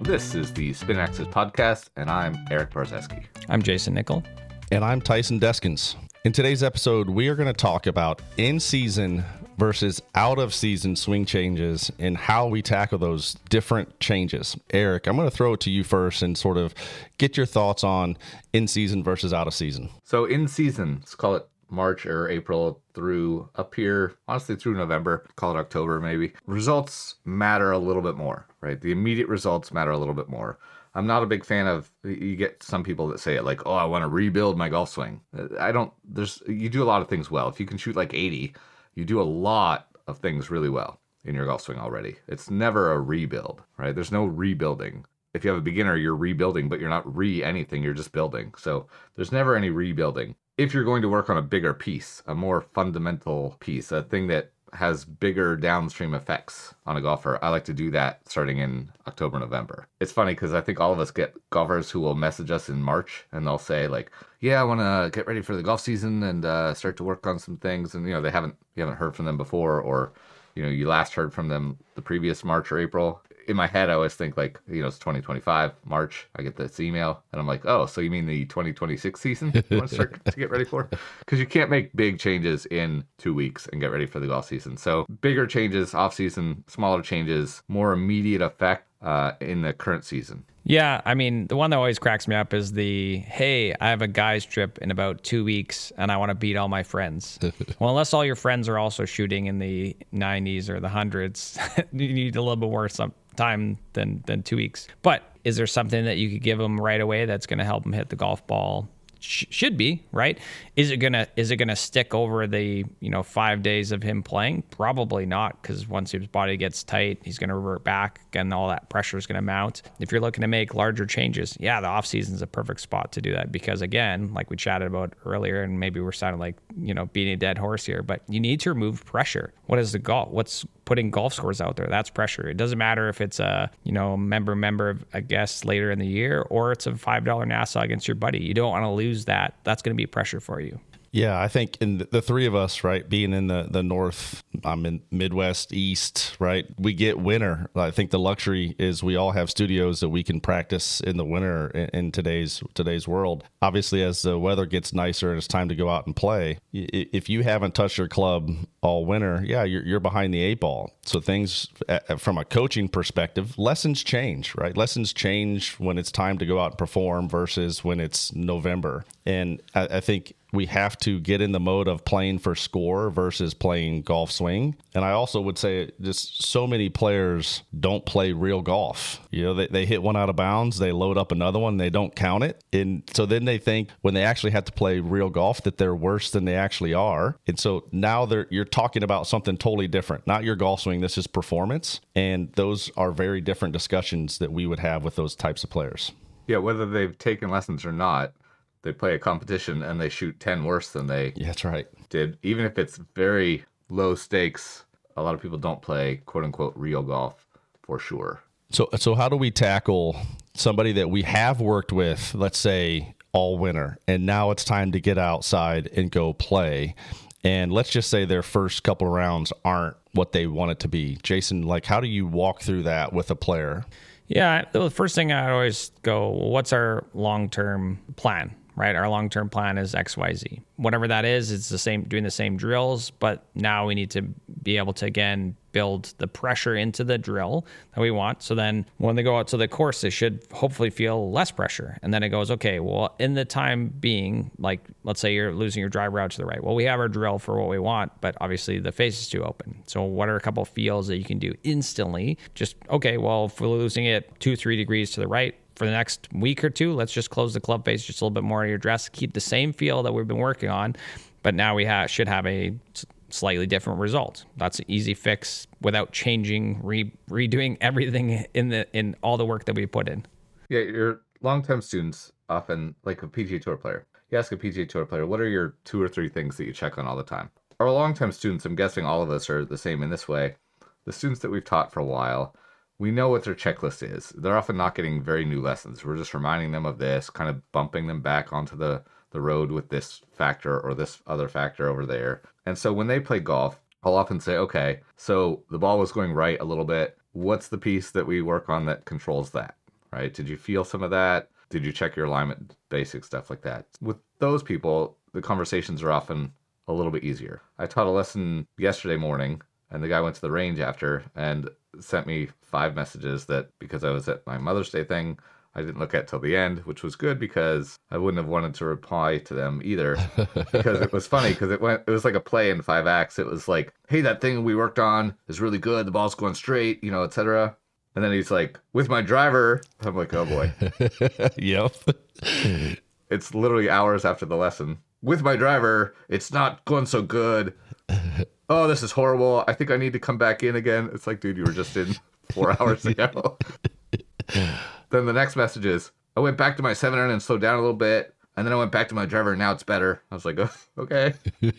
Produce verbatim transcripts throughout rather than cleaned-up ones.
This is the Spin Axis Podcast, and I'm Eric Barzeski. I'm Jason Nickel. And I'm Tyson Deskins. In today's episode, we are going to talk about in-season versus out-of-season swing changes and how we tackle those different changes. Eric, I'm going to throw it to you first and sort of get your thoughts on in-season versus out-of-season. So in-season, let's call it March or April through up here, honestly through November, call it October maybe. Results matter a little bit more, right? The immediate results matter a little bit more. I'm not a big fan of, you get some people that say it like, oh, I want to rebuild my golf swing. I don't, there's, you do a lot of things well. If you can shoot like eighty, you do a lot of things really well in your golf swing already. It's never a rebuild, right? There's no rebuilding. If you have a beginner, you're rebuilding, but you're not re anything, you're just building. So there's never any rebuilding. If you're going to work on a bigger piece, a more fundamental piece, a thing that has bigger downstream effects on a golfer, I like to do that starting in October, November. It's funny because I think all of us get golfers who will message us in March and they'll say like, yeah, I want to get ready for the golf season and uh, start to work on some things. And, you know, they haven't, you haven't heard from them before, or, you know, you last heard from them the previous March or April. In my head, I always think like, you know, it's twenty twenty-five, March, I get this email and I'm like, oh, so you mean the twenty twenty-six season you want to start to get ready for? Because you can't make big changes in two weeks and get ready for the golf season. So bigger changes off season, smaller changes, more immediate effect uh, in the current season. Yeah, I mean, the one that always cracks me up is the, hey, I have a guy's trip in about two weeks and I want to beat all my friends. Well, unless all your friends are also shooting in the nineties or the hundreds, you need a little bit more some time than than two weeks. But is there something that you could give them right away that's going to help them hit the golf ball? Sh- should be, right? Is it gonna is it gonna stick over the you know five days of him playing? Probably not, because once his body gets tight, he's gonna revert back, and all that pressure is gonna mount. If you're looking to make larger changes, yeah, the off season is a perfect spot to do that, because again, like we chatted about earlier, and maybe we're sounding like you know beating a dead horse here, but you need to remove pressure. What is the golf? What's putting golf scores out there? That's pressure. It doesn't matter if it's a you know member member of a guest later in the year, or it's a five dollar Nassau against your buddy. You don't want to lose that. That's going to be pressure for you. Yeah, I think in the, the three of us, right, being in the, the North, I'm in Midwest, East, right, we get winter. I think the luxury is we all have studios that we can practice in the winter in, in today's today's world. Obviously, as the weather gets nicer and it's time to go out and play, if you haven't touched your club all winter, yeah, you're, you're behind the eight ball. So things, from a coaching perspective, lessons change, right? Lessons change when it's time to go out and perform versus when it's November. And I, I think we have to get in the mode of playing for score versus playing golf swing. And I also would say just so many players don't play real golf. You know, they, they hit one out of bounds, they load up another one, they don't count it. And so then they think when they actually have to play real golf that they're worse than they actually are. And so now they're you're talking about something totally different, not your golf swing. This is performance. And those are very different discussions that we would have with those types of players. Yeah, whether they've taken lessons or not, they play a competition and they shoot ten worse than they yeah, that's right. did. Even if it's very low stakes, a lot of people don't play quote unquote real golf for sure. So, so how do we tackle somebody that we have worked with, let's say all winter, and now it's time to get outside and go play? And let's just say their first couple of rounds aren't what they want it to be. Jason, like, how do you walk through that with a player? Yeah, the first thing I always go, well, what's our long-term plan? Right? Our long-term plan is X Y Z. Whatever that is, it's the same, doing the same drills, but now we need to be able to, again, build the pressure into the drill that we want. So then when they go out to the course, they should hopefully feel less pressure. And then it goes, okay, well, in the time being, like, let's say you're losing your driver out to the right. Well, we have our drill for what we want, but obviously the face is too open. So what are a couple of feels that you can do instantly? Just, okay, well, if we're losing it two, three degrees to the right, for the next week or two, let's just close the club face just a little bit more of your dress, keep the same feel that we've been working on, but now we ha- should have a slightly different result. That's an easy fix without changing, re- redoing everything in the in all the work that we put in. Yeah, your long-time students often, like a P G A Tour player, you ask a P G A Tour player, what are your two or three things that you check on all the time? Our long-time students, I'm guessing all of us are the same in this way. The students that we've taught for a while, we know what their checklist is. They're often not getting very new lessons. We're just reminding them of this, kind of bumping them back onto the, the road with this factor or this other factor over there. And so when they play golf, I'll often say, okay, so the ball was going right a little bit. What's the piece that we work on that controls that? right? Did you feel some of that? Did you check your alignment, basic stuff like that? With those people, the conversations are often a little bit easier. I taught a lesson yesterday morning, and the guy went to the range after and sent me five messages that because I was at my Mother's Day thing, I didn't look at till the end, which was good because I wouldn't have wanted to reply to them either. Because it was funny because it went, it was like a play in five acts. It was like, hey, that thing we worked on is really good. The ball's going straight, you know, et cetera. And then he's like, with my driver. I'm like, oh boy. Yep. It's literally hours after the lesson. With my driver, it's not going so good. Oh, this is horrible. I think I need to come back in again. It's like, dude, you were just in four hours ago. Then the next message is, I went back to my seven iron and slowed down a little bit. And then I went back to my driver and now it's better. I was like, oh, okay.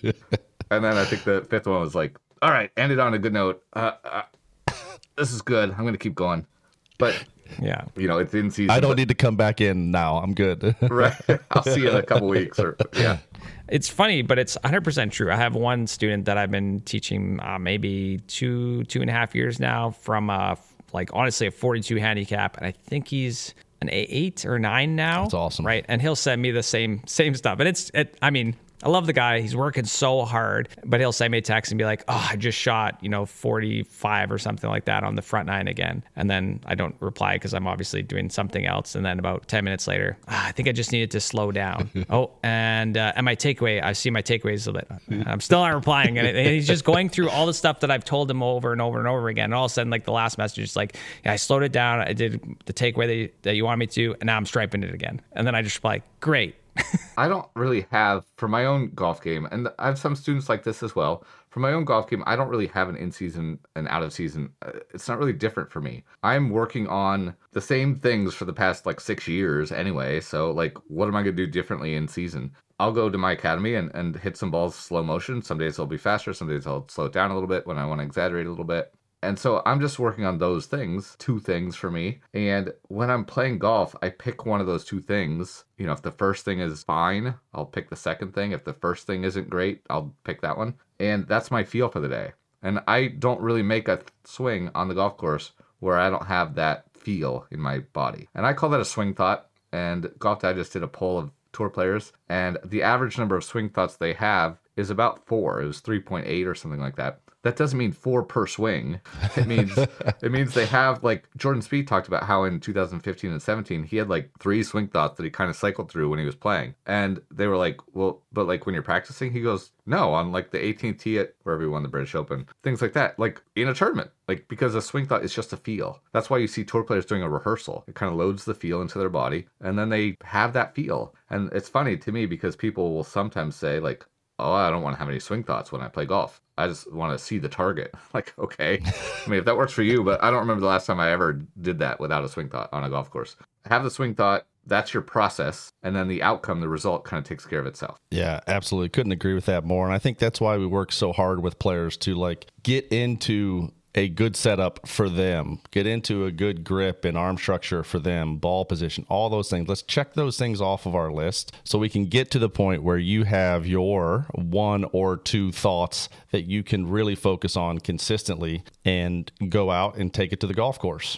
And then I think the fifth one was like, all right, ended on a good note. Uh, uh, this is good. I'm going to keep going. But, yeah, you know, it's in season. I don't but, need to come back in now. I'm good. Right. I'll see you in a couple weeks. Or yeah. It's funny, but it's one hundred percent true. I have one student that I've been teaching uh, maybe two, two and a half years now from uh, like honestly a forty-two handicap. And I think he's an eight or nine now. That's awesome. Right. And he'll send me the same, same stuff. And it's, it, I mean, I love the guy. He's working so hard, but he'll send me a text and be like, oh, I just shot, you know, forty-five or something like that on the front nine again. And then I don't reply because I'm obviously doing something else. And then about ten minutes later, ah, I think I just needed to slow down. oh, and, uh, and my takeaway, I see my takeaways a bit. I'm still not replying. And, it, and he's just going through all the stuff that I've told him over and over and over again. And all of a sudden, like the last message is like, yeah, I slowed it down. I did the takeaway that you, that you want me to, and now I'm striping it again. And then I just reply, great. I don't really have, for my own golf game, and I have some students like this as well, for my own golf game, I don't really have an in-season and out-of-season. It's not really different for me. I'm working on the same things for the past, like, six years anyway, so, like, what am I going to do differently in season? I'll go to my academy and, and hit some balls slow motion. Some days I'll be faster, some days I'll slow it down a little bit when I want to exaggerate a little bit. And so I'm just working on those things, two things for me. And when I'm playing golf, I pick one of those two things. You know, if the first thing is fine, I'll pick the second thing. If the first thing isn't great, I'll pick that one. And that's my feel for the day. And I don't really make a swing on the golf course where I don't have that feel in my body. And I call that a swing thought. And Golf Digest did a poll of tour players. And the average number of swing thoughts they have is about four. It was three point eight or something like that. That doesn't mean four per swing. It means it means they have, like Jordan Spieth talked about how in two thousand fifteen and seventeen, he had like three swing thoughts that he kind of cycled through when he was playing. And they were like, well, but like when you're practicing, he goes, no, on like the eighteenth tee at wherever he won the British Open, things like that, like in a tournament, like because a swing thought is just a feel. That's why you see tour players doing a rehearsal. It kind of loads the feel into their body and then they have that feel. And it's funny to me because people will sometimes say like, oh, I don't want to have any swing thoughts when I play golf. I just want to see the target. Like, okay. I mean, if that works for you, but I don't remember the last time I ever did that without a swing thought on a golf course. Have the swing thought. That's your process. And then the outcome, the result kind of takes care of itself. Yeah, absolutely. Couldn't agree with that more. And I think that's why we work so hard with players to like get into a good setup for them, get into a good grip and arm structure for them, ball position, all those things. Let's check those things off of our list so we can get to the point where you have your one or two thoughts that you can really focus on consistently and go out and take it to the golf course.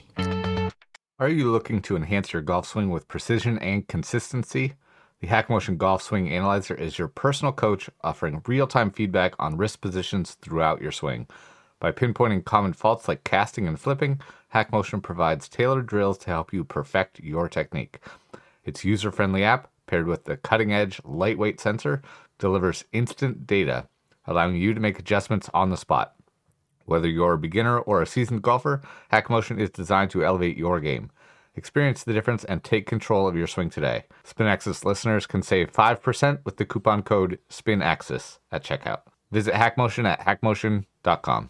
Are you looking to enhance your golf swing with precision and consistency? The HackMotion Golf Swing Analyzer is your personal coach, offering real-time feedback on wrist positions throughout your swing. By pinpointing common faults like casting and flipping, HackMotion provides tailored drills to help you perfect your technique. Its user-friendly app, paired with the cutting-edge, lightweight sensor, delivers instant data, allowing you to make adjustments on the spot. Whether you're a beginner or a seasoned golfer, HackMotion is designed to elevate your game. Experience the difference and take control of your swing today. SpinAxis listeners can save five percent with the coupon code SPINAXIS at checkout. Visit HackMotion at hackmotion dot com.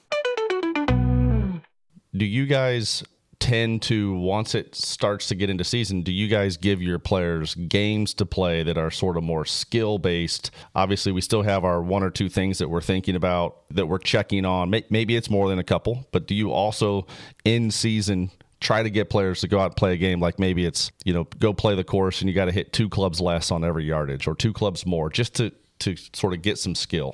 Do you guys tend to, once it starts to get into season, do you guys give your players games to play that are sort of more skill-based? Obviously, we still have our one or two things that we're thinking about, that we're checking on. Maybe it's more than a couple, but do you also, in season, try to get players to go out and play a game like maybe it's, you know, go play the course and you got to hit two clubs less on every yardage or two clubs more just to, to sort of get some skill?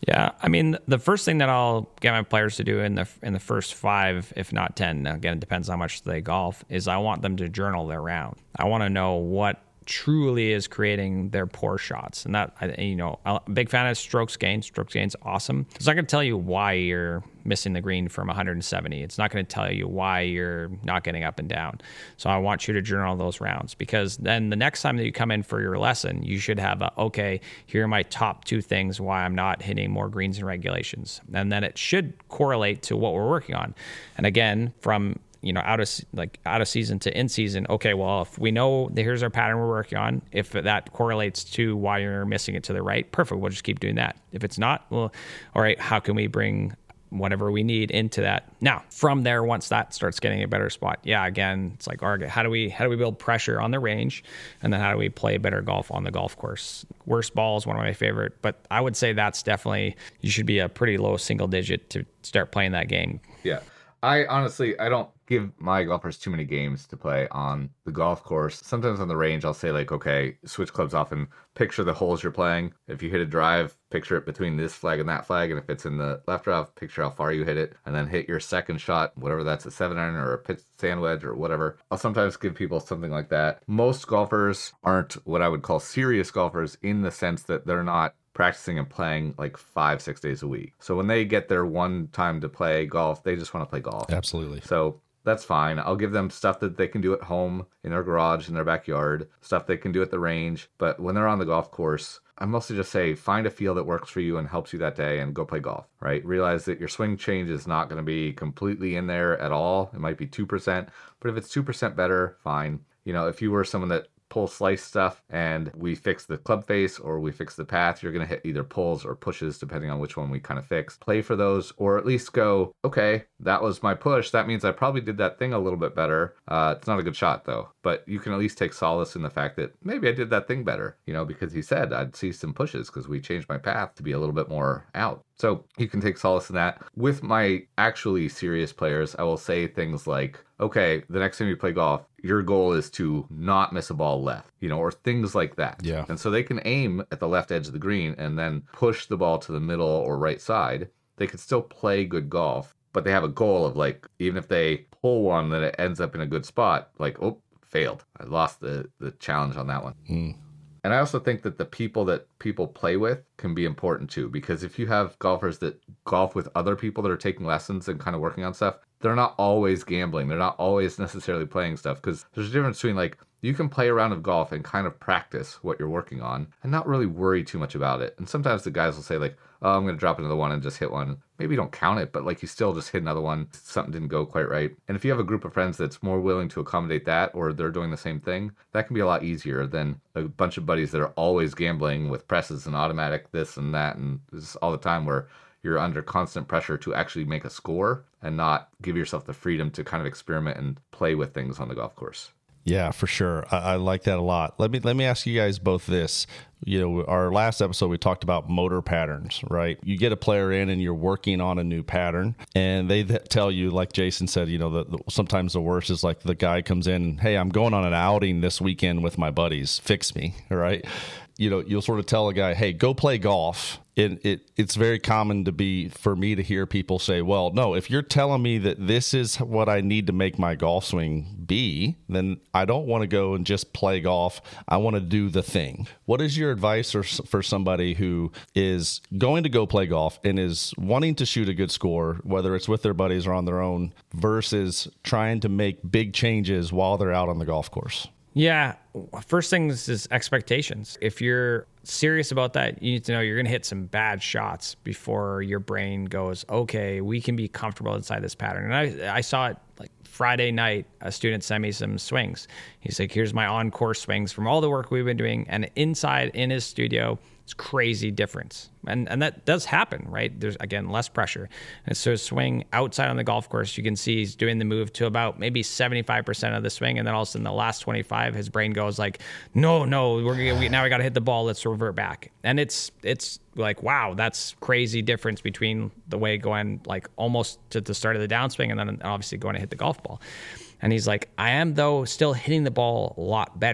Yeah, I mean, the first thing that I'll get my players to do in the in the first five, if not ten, again, it depends how much they golf, is I want them to journal their round. I want to know what truly is creating their poor shots. And that, you know, I'm a big fan of strokes gained. Strokes gained's awesome. It's not going to tell you why you're missing the green from one hundred seventy. It's not going to tell you why you're not getting up and down. So I want you to journal those rounds, because then the next time that you come in for your lesson, you should have a, okay, here are my top two things why I'm not hitting more greens and regulations. And then it should correlate to what we're working on. And again, from you know, out of like out of season to in season. Okay, well, if we know that here's our pattern we're working on, if that correlates to why you're missing it to the right, perfect. We'll just keep doing that. If it's not, well, all right, how can we bring whatever we need into that? Now, from there, once that starts getting a better spot, yeah, again, it's like, all right, how do we how do we build pressure on the range, and then how do we play better golf on the golf course? Worst ball is one of my favorite, but I would say that's definitely, you should be a pretty low single digit to start playing that game. Yeah. I honestly, I don't give my golfers too many games to play on the golf course. Sometimes on the range, I'll say like, okay, switch clubs off and picture the holes you're playing. If you hit a drive, picture it between this flag and that flag. And if it's in the left drive, picture how far you hit it, and then hit your second shot, whatever that's, a seven iron or a pitch sand wedge or whatever. I'll sometimes give people something like that. Most golfers aren't what I would call serious golfers, in the sense that they're not practicing and playing like five, six days a week. So when they get their one time to play golf, they just want to play golf. Absolutely. So that's fine. I'll give them stuff that they can do at home, in their garage, in their backyard, stuff they can do at the range. But when they're on the golf course, I mostly just say, find a feel that works for you and helps you that day and go play golf, right? Realize that your swing change is not going to be completely in there at all. It might be two percent, but if it's two percent better, fine. You know, if you were someone that pull slice stuff and we fix the club face or we fix the path, you're going to hit either pulls or pushes depending on which one we kind of fix. Play for those, or at least go, okay, that was my push. That means I probably did that thing a little bit better. Uh, it's not a good shot though, but you can at least take solace in the fact that maybe I did that thing better, you know, because he said I'd see some pushes because we changed my path to be a little bit more out. So you can take solace in that. With my actually serious players, I will say things like, okay, the next time you play golf, your goal is to not miss a ball left, you know, or things like that. Yeah. And so they can aim at the left edge of the green and then push the ball to the middle or right side. They could still play good golf, but they have a goal of like, even if they pull one that it ends up in a good spot, like, oh, failed. I lost the, the challenge on that one. Mm. And I also think that the people that people play with can be important too, because if you have golfers that golf with other people that are taking lessons and kind of working on stuff, they're not always gambling. They're not always necessarily playing stuff, because there's a difference between like, you can play a round of golf and kind of practice what you're working on and not really worry too much about it. And sometimes the guys will say like, oh, I'm going to drop another one and just hit one. Maybe you don't count it, but like you still just hit another one. Something didn't go quite right. And if you have a group of friends that's more willing to accommodate that, or they're doing the same thing, that can be a lot easier than a bunch of buddies that are always gambling with presses and automatic this and that and this all the time, where you're under constant pressure to actually make a score and not give yourself the freedom to kind of experiment and play with things on the golf course. Yeah, for sure. I, I like that a lot. Let me let me ask you guys both this. You know, our last episode, we talked about motor patterns, right? You get a player in and you're working on a new pattern, and they th- tell you, like Jason said, you know, the, the, sometimes the worst is like the guy comes in and, hey, I'm going on an outing this weekend with my buddies. Fix me, right? You know, you'll sort of tell a guy, hey, go play golf. It, it it's very common to be for me to hear people say, well, no, if you're telling me that this is what I need to make my golf swing be, then I don't want to go and just play golf. I want to do the thing. What is your advice for, for somebody who is going to go play golf and is wanting to shoot a good score, whether it's with their buddies or on their own, versus trying to make big changes while they're out on the golf course? Yeah. First things is expectations. If you're serious about that, you need to know you're going to hit some bad shots before your brain goes, okay, we can be comfortable inside this pattern. And I, I saw it like Friday night, a student sent me some swings. He's like, here's my on-course swings from all the work we've been doing. And inside in his studio, it's crazy difference. And and that does happen, right? There's, again, less pressure. And so swing outside on the golf course, you can see he's doing the move to about maybe seventy-five percent of the swing. And then all of a sudden the last twenty-five, his brain goes like, no, no, we're gonna, we, now we got to hit the ball. Let's revert back. And it's it's like, wow, that's crazy difference between the way going like almost to the start of the downswing and then obviously going to hit the golf ball. And he's like, I am, though, still hitting the ball a lot better.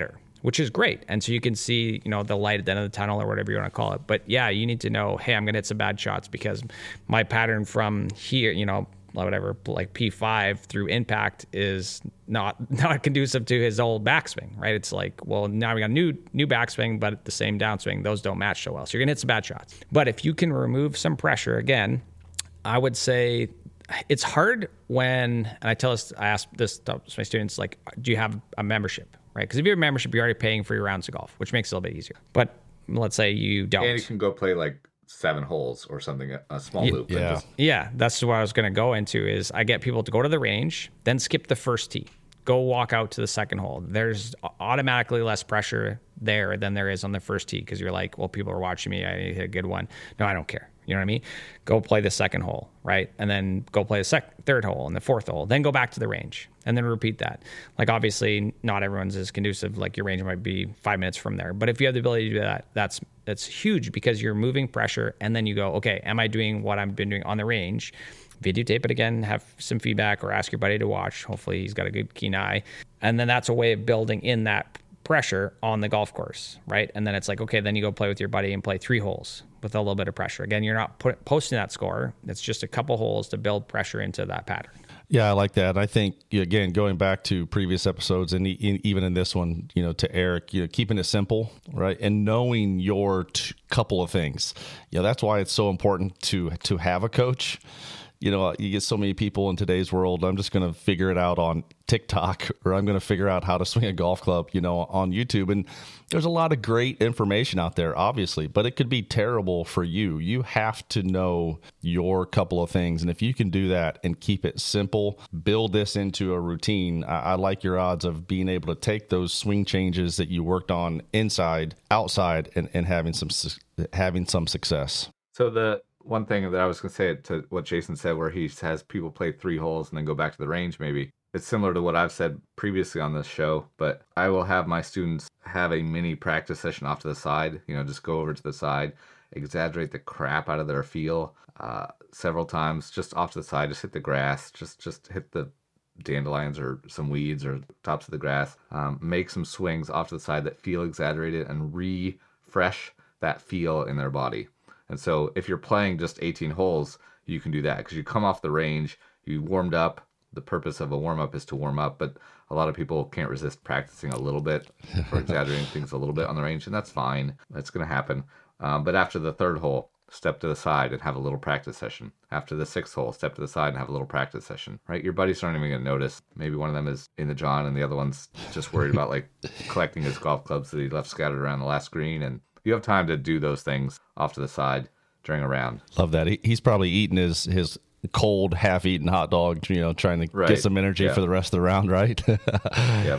which is great. And so you can see, you know, the light at the end of the tunnel or whatever you want to call it. But yeah, you need to know, hey, I'm going to hit some bad shots because my pattern from here, you know, whatever, like P five through impact is not not conducive to his old backswing, right? It's like, well, now we got a new new backswing, but the same downswing, those don't match so well. So you're gonna hit some bad shots. But if you can remove some pressure, again, I would say it's hard when, and I tell us, I ask this to my students, like, do you have a membership, right? Because if you have a membership, you're already paying for your rounds of golf, which makes it a little bit easier. But let's say you don't. And you can go play like seven holes or something, a small loop. Yeah. Just... Yeah, that's what I was going to go into is I get people to go to the range, then skip the first tee, go walk out to the second hole. There's automatically less pressure there than there is on the first tee because you're like, well, people are watching me. I need to hit a good one. No, I don't care. You know what I mean? Go play the second hole, right? And then go play the sec- third hole and the fourth hole. Then go back to the range and then repeat that. Like, obviously, not everyone's as conducive. Like, your range might be five minutes from there. But if you have the ability to do that, that's that's huge because you're moving pressure. And then you go, okay, am I doing what I've been doing on the range? Videotape it again, have some feedback, or ask your buddy to watch. Hopefully, he's got a good keen eye. And then that's a way of building in that pressure on the golf course, right? And then it's like, okay, then you go play with your buddy and play three holes with a little bit of pressure. Again, you're not put, posting that score. It's just a couple holes to build pressure into that pattern. Yeah, I like that. I think, again, going back to previous episodes and e- even in this one, you know, to Eric, you know, keeping it simple, right? And knowing your t- couple of things. You know, that's why it's so important to to have a coach. You know, you get so many people in today's world, I'm just going to figure it out on TikTok, or I'm going to figure out how to swing a golf club, you know, on YouTube. And there's a lot of great information out there, obviously, but it could be terrible for you. You have to know your couple of things. And if you can do that and keep it simple, build this into a routine, I, I like your odds of being able to take those swing changes that you worked on inside, outside, and, and having some su- having some success. So the one thing that I was going to say to what Jason said, where he has people play three holes and then go back to the range, maybe it's similar to what I've said previously on this show, but I will have my students have a mini practice session off to the side, you know, just go over to the side, exaggerate the crap out of their feel uh, several times, just off to the side, just hit the grass, just, just hit the dandelions or some weeds or tops of the grass, um, make some swings off to the side that feel exaggerated and refresh that feel in their body. And so if you're playing just eighteen holes, you can do that because you come off the range, you warmed up. The purpose of a warm-up is to warm up, but a lot of people can't resist practicing a little bit or exaggerating things a little bit on the range, and that's fine. That's going to happen. Um, but after the third hole, step to the side and have a little practice session. After the sixth hole, step to the side and have a little practice session, right? Your buddies aren't even going to notice. Maybe one of them is in the John and the other one's just worried about like collecting his golf clubs that he left scattered around the last green, and you have time to do those things off to the side during a round. Love that. He, he's probably eating his, his cold, half-eaten hot dog, you know, trying to right. get some energy yeah. for the rest of the round, right? Yep.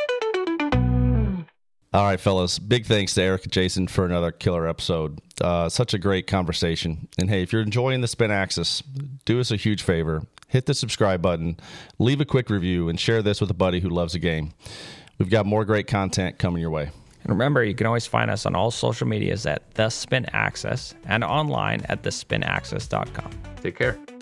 All right, fellas. Big thanks to Eric and Jason for another killer episode. Uh, such a great conversation. And hey, if you're enjoying the Spin Axis, do us a huge favor. Hit the subscribe button, leave a quick review, and share this with a buddy who loves the game. We've got more great content coming your way. And remember, you can always find us on all social medias at The Spin Axis and online at the spin axis dot com. Take care.